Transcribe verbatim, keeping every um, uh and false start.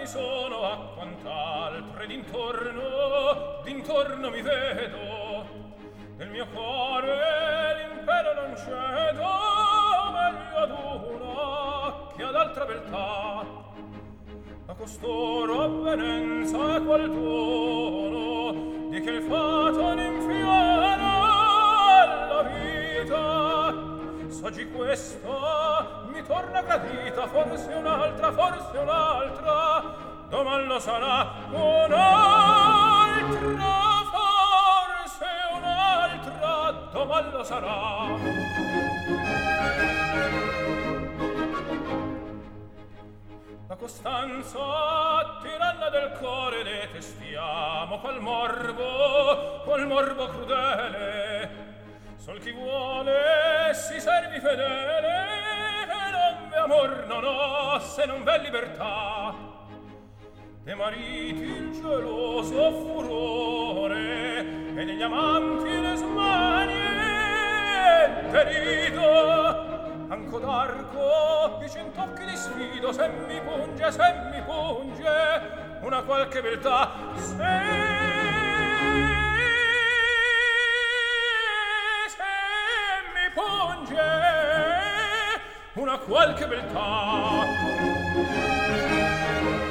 sono a quant'altre d'intorno, d'intorno mi vedo. Nel mio cuore l'impero non cedo, meglio ad una che ad altra beltà. A costoro avvenenza e qual dono di che il fato n'infiora alla vita. S'oggi questa mi torna gradita, forse un'altra, forse un'altra, doman lo sarà un'altra, forse un'altra, doman lo sarà. La costanza tiranna del core detestiamo, qual morbo, qual morbo crudele. Sol chi vuole si servi fedele, e non v'è amor non ho se non v'è libertà. De mariti il geloso furore e degli amanti le smanie derido. Anco d'arco i centocchi li sfido, se mi punge, se mi punge una qualche beltà, se punge una qualche beltà.